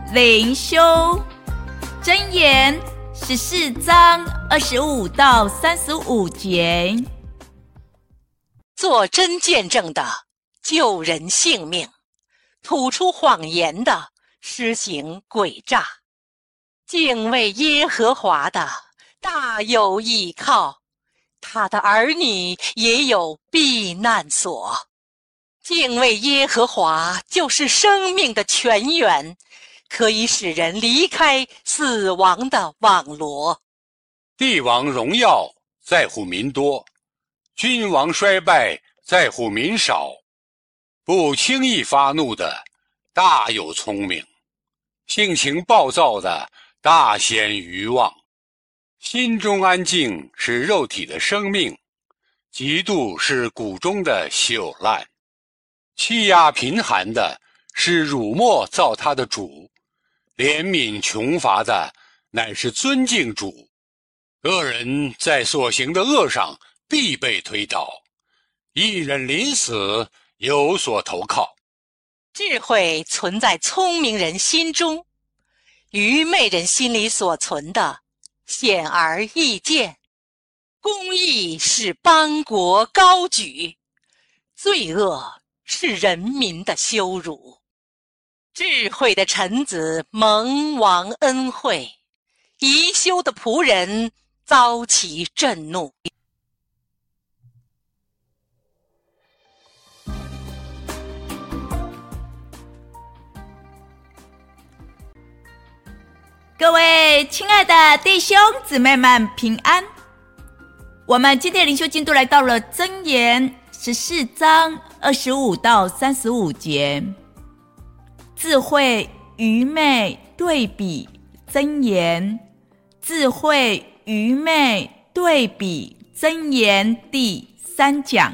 灵修箴言14章25到35节。 做真见证的救人性命，吐出谎言的施行诡诈。敬畏耶和华的大有依靠，他的儿女也有避难所。敬畏耶和华就是生命的泉源，可以使人离开死亡的网罗。 帝王荣耀在乎民多，君王衰败在乎民少。不轻易发怒的大有聪明，性情暴躁的大显愚妄。心中安静是肉体的生命，嫉妒是骨中的朽烂。欺压贫寒的是辱没造他的主，怜悯穷乏的乃是尊敬主。恶人在所行的恶上必被推倒，一人临死有所投靠。 智慧存在聪明人心中，愚昧人心里所存的显而易见。公义使邦国高举，罪恶是人民的羞辱。智慧的臣子蒙王恩惠，贻羞的仆人遭其震怒。 各位亲爱的弟兄姊妹们平安。我们今天的灵修进度来到了箴言14章25到35节。智慧愚昧对比箴言，智慧愚昧对比箴言第3讲。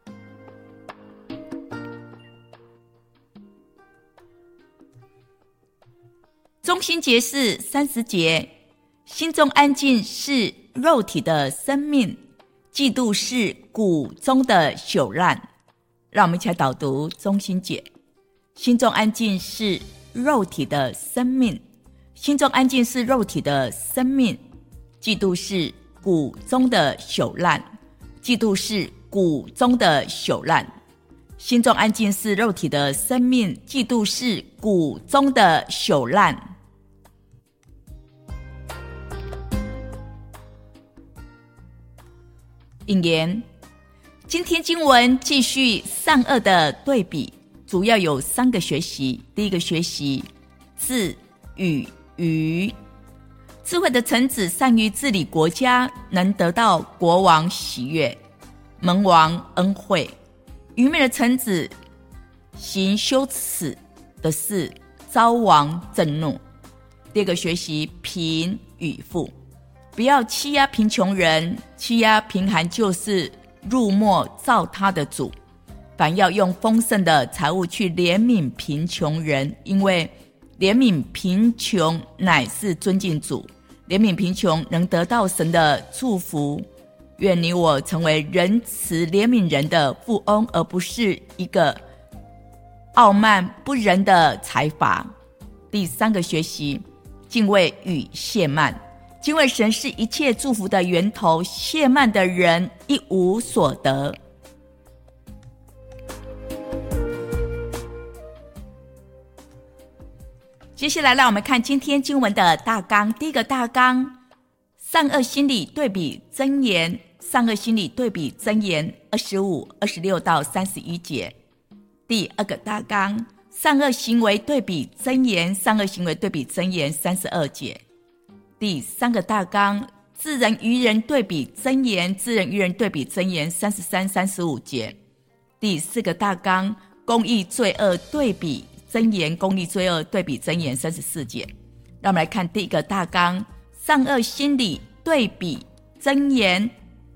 中心节是30节，心中安静是肉体的生命，嫉妒是骨中的朽烂。让我们一起来导读中心节。心中安静是肉体的生命，心中安静是肉体的生命，嫉妒是骨中的朽烂，嫉妒是骨中的朽烂。心中安静是肉体的生命，嫉妒是骨中的朽烂。引言：今天经文继续善恶的对比，主要有3个学习。第一个学习，智与愚。智慧的臣子善于治理国家，能得到国王喜悦，蒙王恩惠。愚昧的臣子行羞耻的事，遭王震怒。第二个学习，贫与富。不要欺压贫穷人，欺压贫寒就是辱没造他的主。反要用丰盛的财物去怜悯贫穷人，因为怜悯贫穷乃是尊敬主，怜悯贫穷能得到神的祝福。愿你我成为仁慈怜悯人的富翁，而不是一个傲慢不仁的财阀。第3个学习，敬畏与亵慢。敬畏神是一切祝福的源头，亵慢的人一无所得。接下来让我们看今天经文的大纲。第一个大纲，善恶心理对比箴言，善恶心理对比箴言25、26到31节。第二个大纲，善恶行为对比箴言，善恶行为对比箴言32节。第3个大纲，智人愚人对比箴言，智人愚人对比箴言33、35节。第4个大纲，公义罪恶对比箴言，公义罪恶对比箴言34节。让我们来看第一个大纲，善恶心理对比箴言。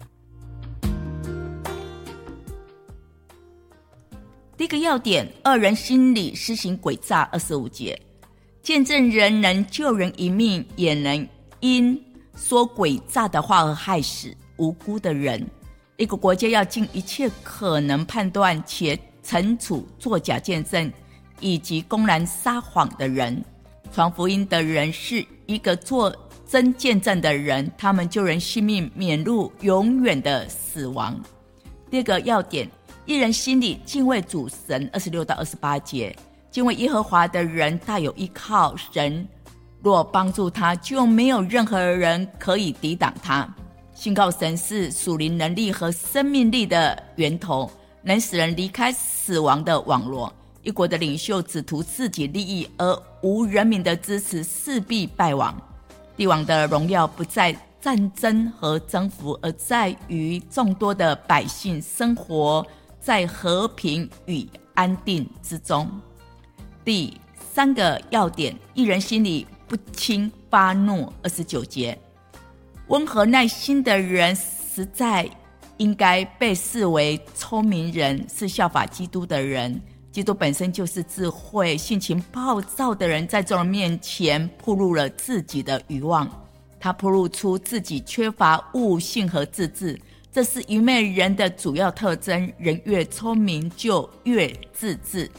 第一个要点，恶人心里施行诡诈25节。见证人能救人一命，也能因说诡诈的话而害死无辜的人。一个国家要尽一切可能判断且惩处作假见证以及公然撒谎的人， 传福音的人是一个做真见证的人，他们救人性命，免入永远的死亡。第二个要点，一人心里敬畏主神，26到28节，敬畏耶和华的人大有依靠，神若帮助他，就没有任何人可以抵挡他。信靠神是属灵能力和生命力的源头，能使人离开死亡的网罗。一国的领袖只图自己利益，而无人民的支持，势必败亡。帝王的荣耀不在战争和征服，而在于众多的百姓生活在和平与安定之中。第三个要点，一人心里不轻发怒，29节，温和耐心的人实在应该被视为聪明人，是效法基督的人。基督本身就是智慧，性情暴躁的人在众人面前暴露了自己的欲望，他暴露出自己缺乏悟性和自制，这是愚昧人的主要特征，人越聪明就越自制。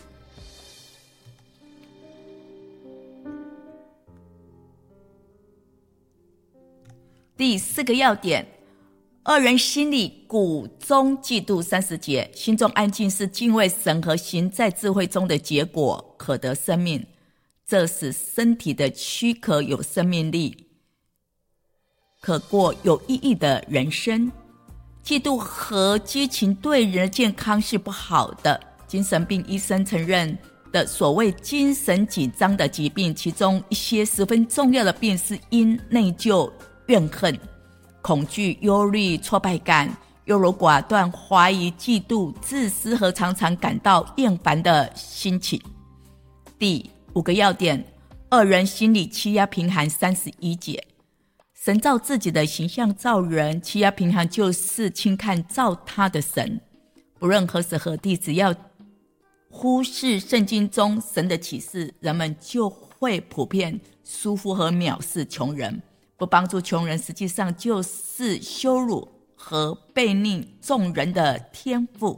第四个要点，二人心里苦中嫉妒，30节，心中安静是敬畏神和行在智慧中的结果，可得生命，这使身体的躯壳有生命力，可过有意义的人生。嫉妒和激情对人的健康是不好的，精神病医生承认的所谓精神紧张的疾病，其中一些十分重要的病是因内疚、怨恨、恐惧、忧虑、挫败感、优柔寡断、怀疑、嫉妒、自私和常常感到厌烦的心情。第五个要点，二人心里欺压贫寒，31节，神照自己的形象造人，欺压贫寒就是轻看造他的神。不论何时何地，只要忽视圣经中神的启示，人们就会普遍疏忽和藐视穷人。不帮助穷人，实际上就是羞辱和背逆众人的天赋。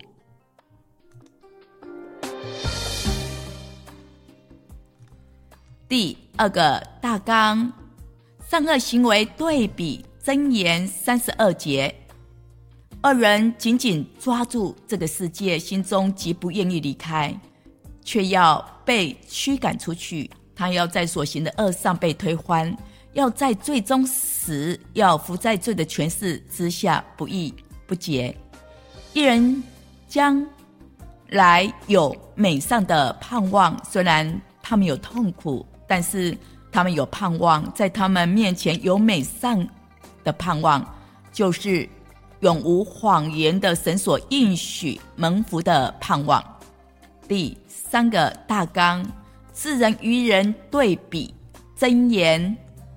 第二个大纲，善恶行为对比，箴言32节，二人紧紧抓住这个世界，心中极不愿意离开，却要被驱赶出去，他要在所行的恶上被推翻，要在罪中死，要伏在罪的权势之下，不义不洁。一人将来有美善的盼望，虽然他们有痛苦，但是他们有盼望，在他们面前有美善的盼望，就是永无谎言的神所应许蒙福的盼望。第三个大纲，智人与人对比，箴言。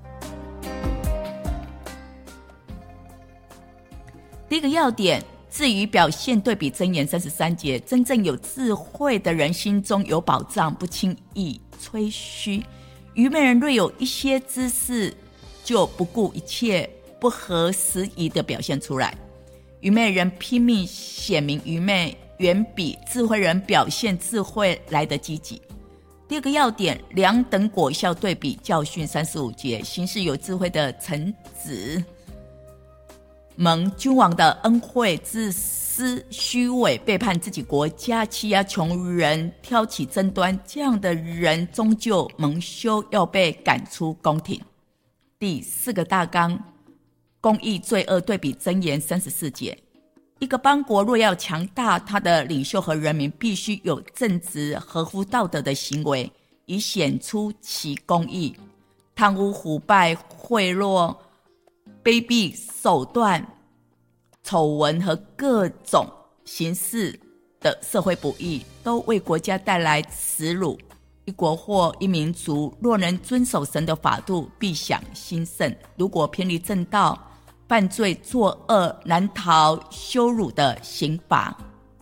第一个要点，至于表现对比，箴言33节，真正有智慧的人心中有宝藏，不轻易吹嘘。愚昧人若有一些知识，就不顾一切，不合时宜地表现出来。愚昧人拼命显明愚昧，远比智慧人表现智慧来得积极。第二个要点，两等果效对比，教训35节，行事有智慧的臣子蒙君王的恩惠，自私虚伪，背叛自己国家，欺压穷人，挑起争端，这样的人终究蒙羞，要被赶出宫廷。第四个大纲，公义罪恶对比，箴言34节，一个邦国若要强大，他的领袖和人民必须有正直合乎道德的行为，以显出其公义。贪污腐败、贿赂、卑鄙手段、丑闻和各种形式的社会不义，都为国家带来耻辱。一国或一民族若能遵守神的法度，必享兴盛；如果偏离正道，犯罪作恶，难逃羞辱的刑罚。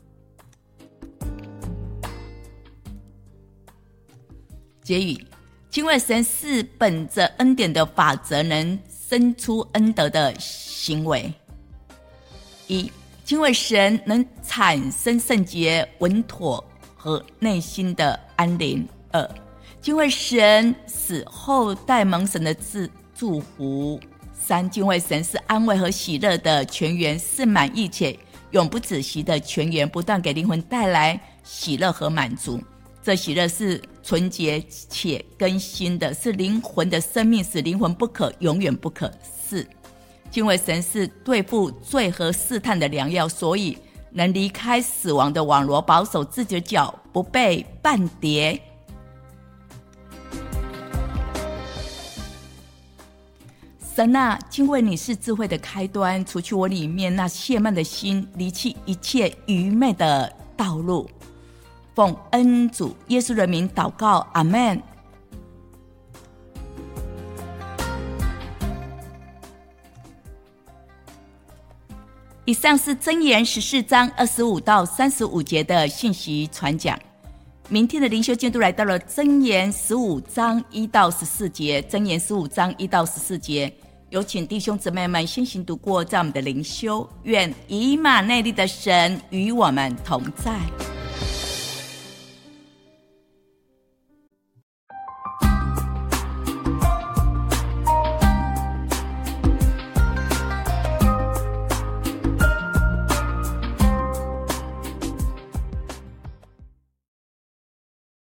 结语，敬畏神是本着恩典的法则能生出恩德的行为。一、敬畏神能产生圣洁、稳妥和内心的安宁。2、 敬畏神，死后代蒙神的祝福。3、敬畏神是安慰和喜乐的泉源，是满溢且永不止息的泉源，不断给灵魂带来喜乐和满足。这喜乐是纯洁且更新的，是灵魂的生命，使灵魂不可永远不可4、敬畏神是对付罪和试探的良药，所以能离开死亡的网罗，保守自己的脚不被绊跌。神啊，敬畏你是智慧的开端，除去我里面那懈慢的心，离弃一切愚昧的道路。奉恩主耶稣的名祷告，阿们。以上是箴言14章25到35节的信息传讲。明天的灵修进度来到了箴言15章1到14节，箴言15章1到14节，有请弟兄姊妹们先行读过，在我们的灵修。愿以马内利的神与我们同在。